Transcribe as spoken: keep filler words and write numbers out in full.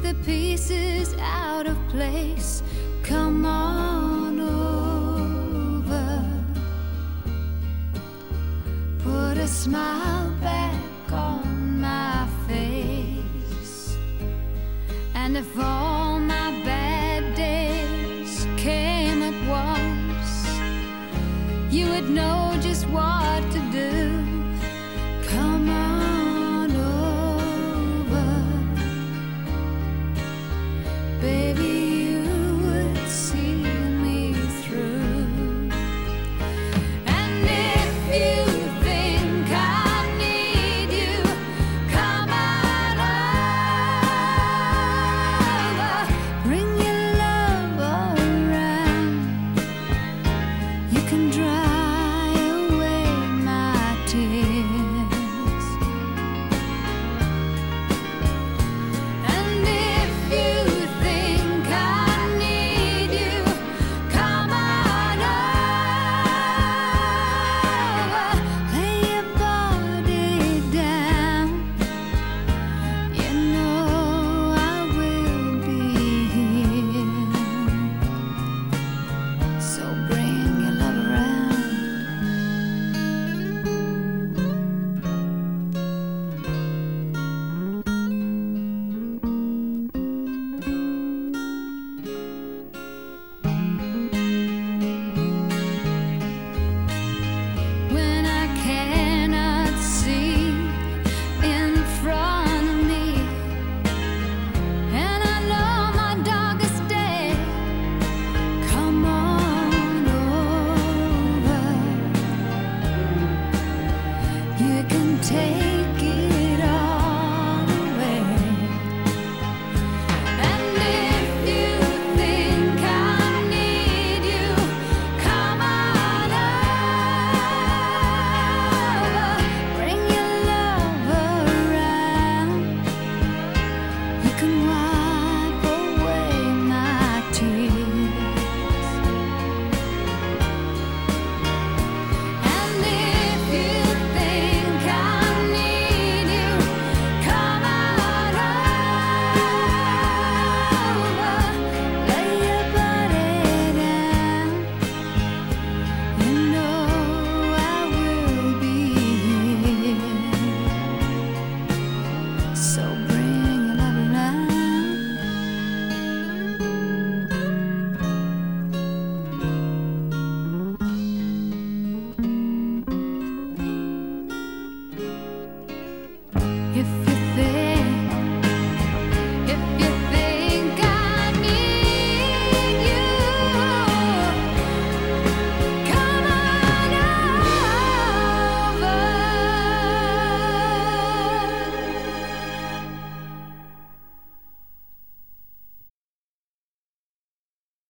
the pieces out of place. Come on over, put a smile back on my face. And if all my bad days came at once, you would know just what to do. Come on over, baby, you would see me through. And if you think I need you, come on over, bring your love around. You can drive